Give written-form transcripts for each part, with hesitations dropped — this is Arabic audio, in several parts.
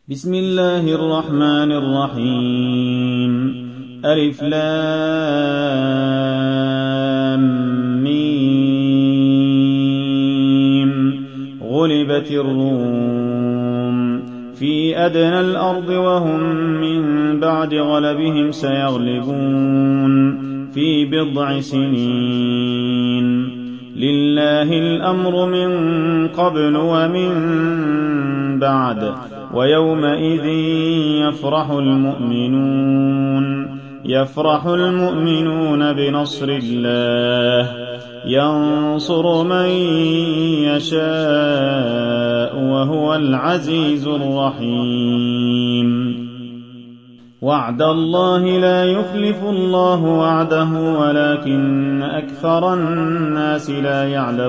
بسم الله الرحمن الرحيم. ألف لام ميم. غلبت الروم في أدنى الأرض وهم من بعد غلبهم سيغلبون في بضع سنين. لله الأمر من قبل ومن بعد ويومئذ يفرح المؤمنون بنصر الله ينصر من يشاء وهو العزيز الرحيم. وعد الله لا يخلف الله وعده ولكن أكثر الناس لا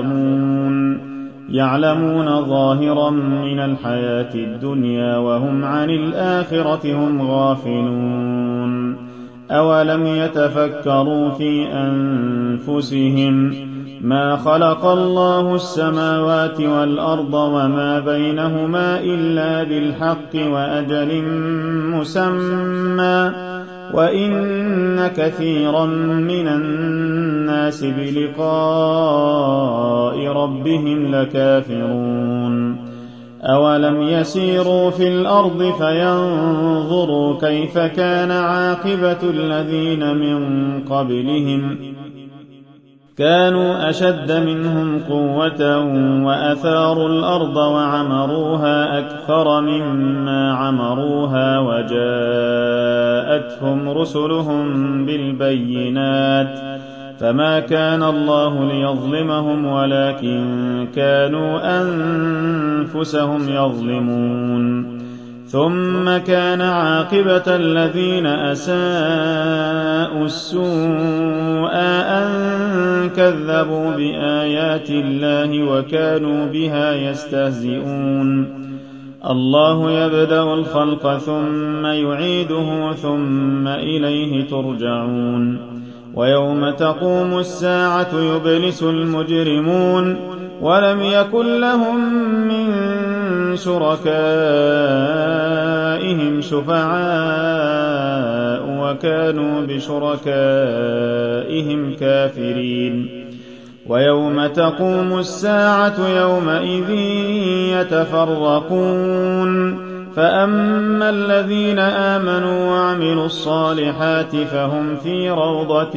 يعلمون ظاهرا من الحياة الدنيا وهم عن الآخرة هم غافلون. أولم يتفكروا في أنفسهم ما خلق الله السماوات والأرض وما بينهما إلا بالحق وأجل مسمى وإن كثيرا من الناس بلقاء ربهم لكافرون. أولم يسيروا في الأرض فينظروا كيف كان عاقبة الذين من قبلهم كانوا أشد منهم قوة وأثاروا الأرض وعمروها أكثر مما عمروها وجاءتهم رسلهم بالبينات فما كان الله ليظلمهم ولكن كانوا أنفسهم يظلمون. ثم كان عاقبة الذين أساءوا السوء أن كذبوا بآيات الله وكانوا بها يستهزئون. الله يبدأ الخلق ثم يعيده ثم إليه ترجعون. ويوم تقوم الساعة يبلس المجرمون ولم يكن لهم من شركائهم شفعاء وكانوا بشركائهم كافرين. ويوم تقوم الساعة يومئذ يتفرقون فأما الذين آمنوا وعملوا الصالحات فهم في روضة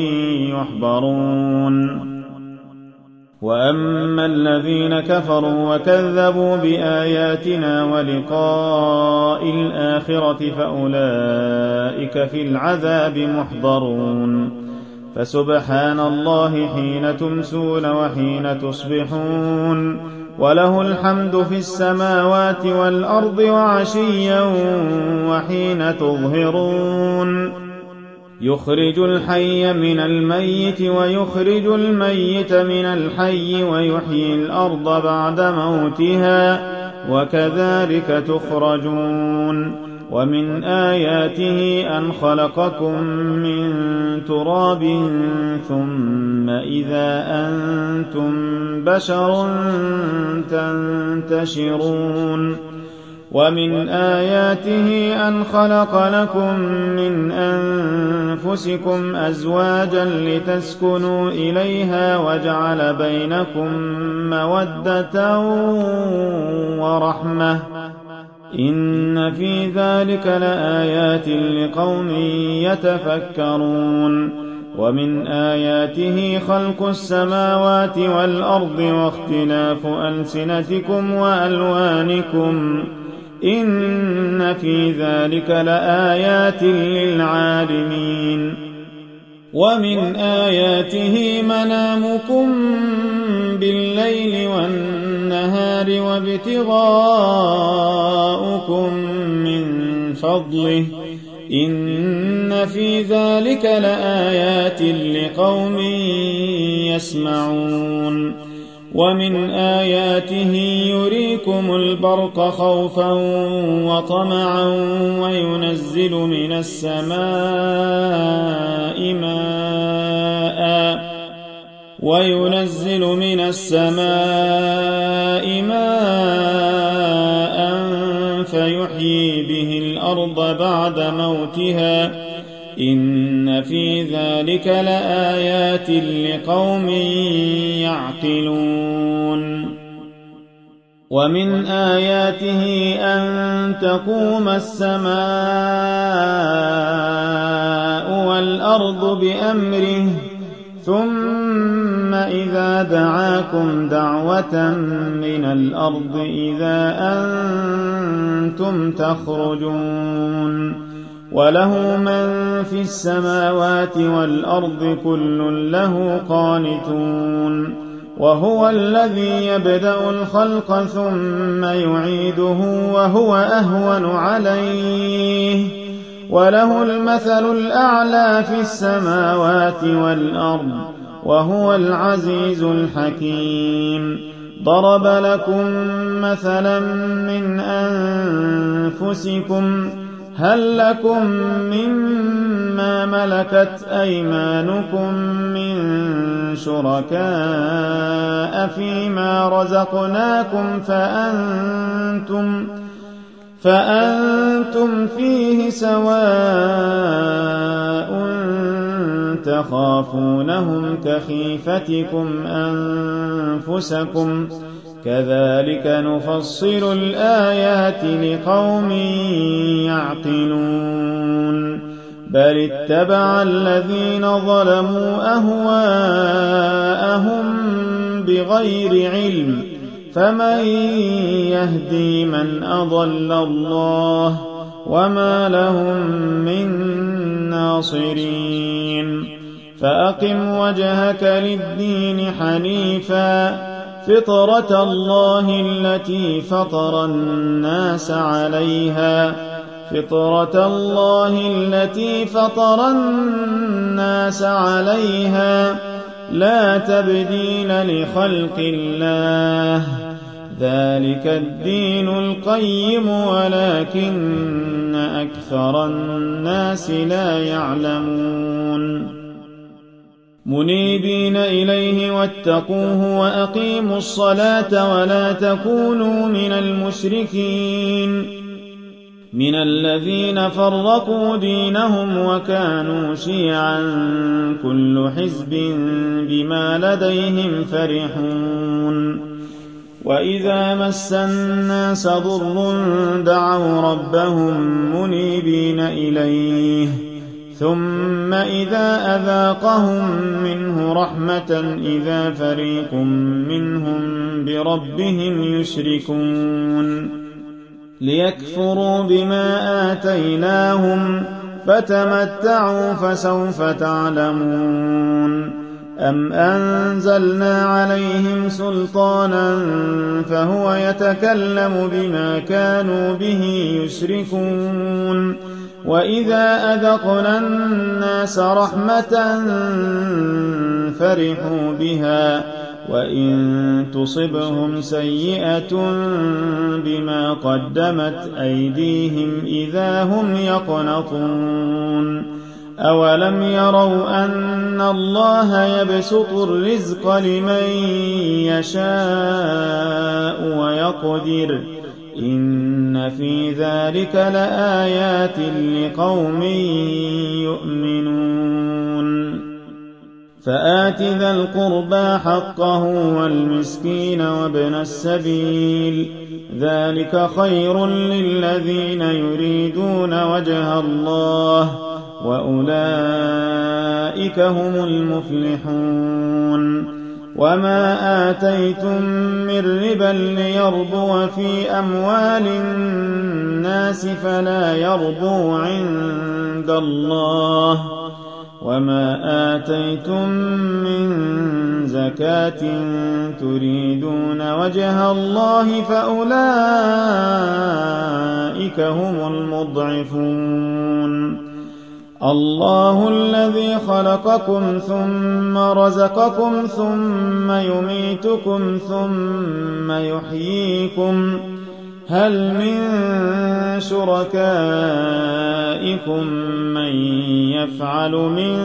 يحبرون وأما الذين كفروا وكذبوا بآياتنا ولقاء الآخرة فأولئك في العذاب محضرون. فسبحان الله حين تمسون وحين تصبحون وله الحمد في السماوات والأرض وعشيا وحين تظهرون. يخرج الحي من الميت ويخرج الميت من الحي ويحيي الأرض بعد موتها وكذلك تخرجون. ومن آياته أن خلقكم من تراب ثم إذا أنتم بشر تنتشرون. ومن آياته أن خلق لكم من أنفسكم أزواجا لتسكنوا إليها وجعل بينكم مودة ورحمة إن في ذلك لآيات لقوم يتفكرون. ومن آياته خلق السماوات والأرض واختلاف ألسنتكم وألوانكم إن في ذلك لآيات للعالمين. ومن آياته منامكم بالليل والنهار وابتغاؤكم من فضله إن في ذلك لآيات لقوم يسمعون. ومن آياته يريكم البرق خوفا وطمعا وينزل من السماء ماء فيحيي به الأرض بعد موتها إن في ذلك لآيات لقوم يعقلون ومن آياته أن تقوم السماء والأرض بأمره ثم إذا دعاكم دعوة من الأرض إذا أنتم تخرجون وله من في السماوات والأرض كل له قانتون وهو الذي يبدأ الخلق ثم يعيده وهو أهون عليه وله المثل الأعلى في السماوات والأرض وهو العزيز الحكيم ضرب لكم مثلا من أنفسكم هل لكم مما ملكت أيمانكم من شركاء فيما رزقناكم فأنتم فيه سواء تخافونهم كخيفتكم أنفسكم كذلك نفصل الآيات لقوم يعقلون بل اتبع الذين ظلموا أهواءهم بغير علم فمن يهدي من أضل الله وما لهم من ناصرين فأقم وجهك للدين حنيفا فطرة الله التي فطر الناس عليها لا تبديل لخلق الله ذلك الدين القيم ولكن أكثر الناس لا يعلمون منيبين إليه واتقوه وأقيموا الصلاة ولا تكونوا من المشركين من الذين فرقوا دينهم وكانوا شيعا كل حزب بما لديهم فرحون وإذا مس الناس ضر دعوا ربهم منيبين إليه ثم إذا أذاقهم منه رحمة إذا فريق منهم بربهم يشركون ليكفروا بما آتيناهم فتمتعوا فسوف تعلمون أم أنزلنا عليهم سلطانا فهو يتكلم بما كانوا به يشركون وإذا أذقنا الناس رحمة فرحوا بها وإن تصبهم سيئة بما قدمت أيديهم إذا هم يقنطون أولم يروا أن الله يبسط الرزق لمن يشاء ويقدر إن في ذلك لآيات لقوم يؤمنون فآت ذا القربى حقه والمسكين وابن السبيل ذلك خير للذين يريدون وجه الله وأولئك هم المفلحون وما آتيتم من ربا ليربو في أموال الناس فلا يربو عند الله وما آتيتم من زكاة تريدون وجه الله فأولئك هم المضعفون الله الذي خلقكم ثم رزقكم ثم يميتكم ثم يحييكم هل من شركائكم من يفعل من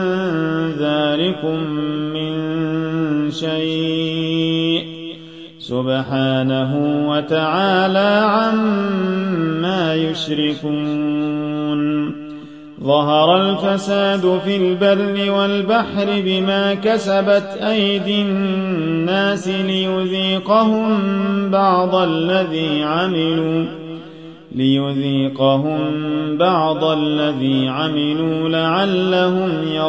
ذلكم من شيء سبحانه وتعالى عما يشركون ظهر الفساد في البر والبحر بما كسبت أيدي الناس ليذيقهم بعض الذي عملوا لعلهم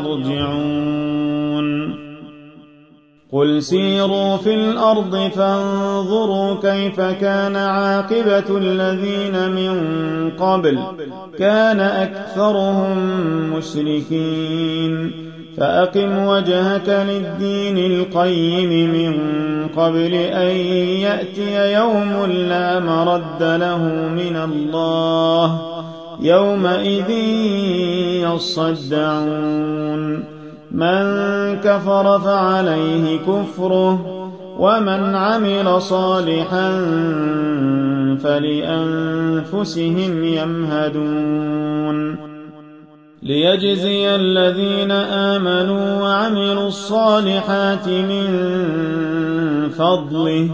يرجعون قل سيروا في الأرض فانظروا كيف كان عاقبة الذين من قبل كان أكثرهم مشركين فأقم وجهك للدين القيم من قبل أن يأتي يوم لا مرد له من الله يومئذ يصدعون من كفر فعليه كفره ومن عمل صالحا فلأنفسهم يمهدون ليجزي الذين آمنوا وعملوا الصالحات من فضله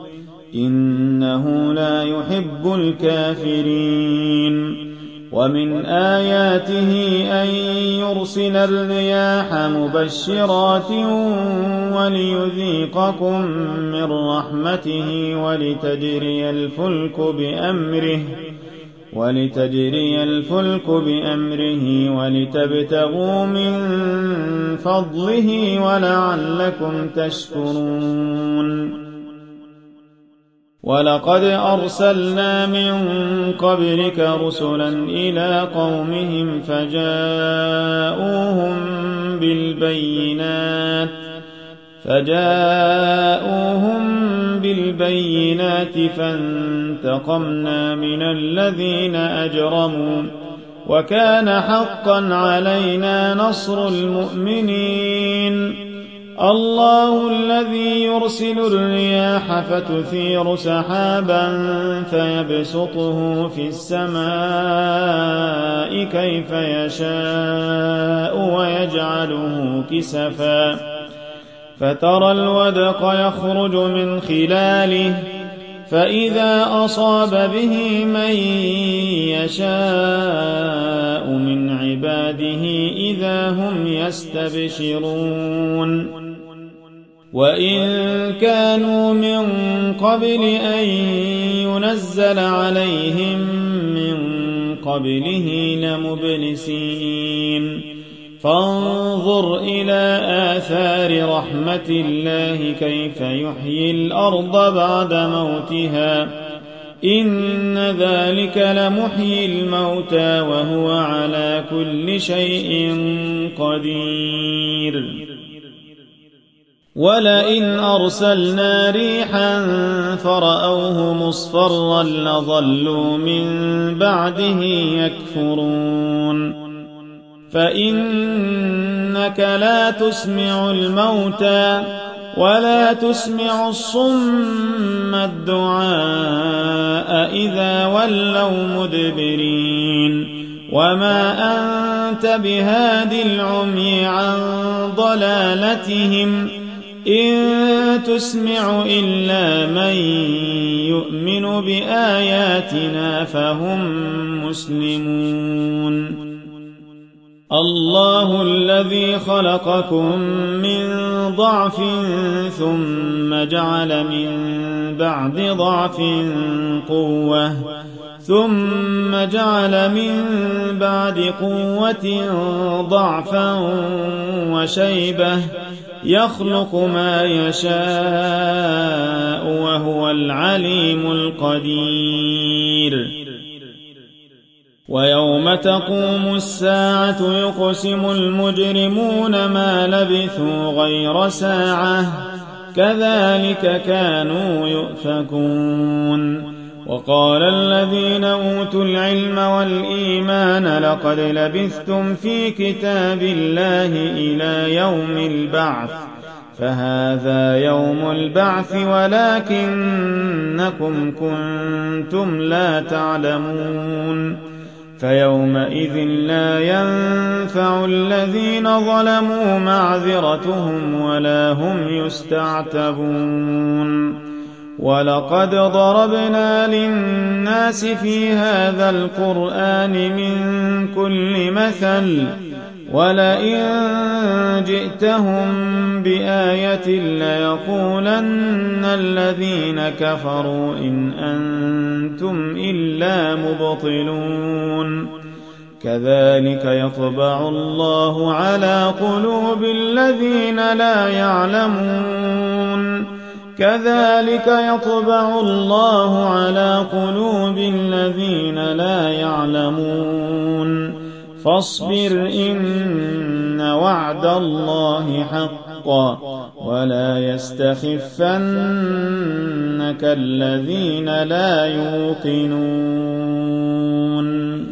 إنه لا يحب الكافرين ومن آياته أن يرسل الرياح مبشرات وليذيقكم من رحمته ولتجري الفلك بأمره ولتبتغوا من فضله ولعلكم تشكرون ولقد أرسلنا من قبلك رسلا إلى قومهم فجاءوهم بالبينات فانتقمنا من الذين أجرموا وكان حقا علينا نصر المؤمنين الله الذي يرسل الرياح فتثير سحابا فيبسطه في السماء كيف يشاء ويجعله كسفا فترى الودق يخرج من خلاله فإذا أصاب به من يشاء من عباده إذا هم يستبشرون وإن كانوا من قبل أن ينزل عليهم من قبله لمبلسين فانظر إلى آثار رحمة الله كيف يحيي الأرض بعد موتها إن ذلك لمحيي الموتى وهو على كل شيء قدير ولئن أرسلنا ريحا فرأوه مصفرا لظلوا من بعده يكفرون فإنك لا تسمع الموتى ولا تسمع الصم الدعاء إذا ولوا مدبرين وما أنت بهاد العمي عن ضلالتهم إن تسمع إلا من يؤمن بآياتنا فهم مسلمون الله الذي خلقكم من ضعف ثم جعل من بعد ضعف قوة ثم جعل من بعد قوة ضعفا وشيبة يخلق ما يشاء وهو العليم القدير ويوم تقوم الساعة يقسم المجرمون ما لبثوا غير ساعة كذلك كانوا يؤفكون وقال الذين أوتوا العلم والإيمان لقد لبثتم في كتاب الله إلى يوم البعث فهذا يوم البعث ولكنكم كنتم لا تعلمون فيومئذ لا ينفع الذين ظلموا معذرتهم ولا هم يستعتبون ولقد ضربنا للناس في هذا القرآن من كل مثل ولئن جئتهم بآية ليقولن الذين كفروا إن أنتم إلا مبطلون كذلك يطبع الله على قلوب الذين لا يعلمون كذلك يطبع الله على قلوب الذين لا يعلمون فاصبر إن وعد الله حق ولا يستخفنك الذين لا يوقنون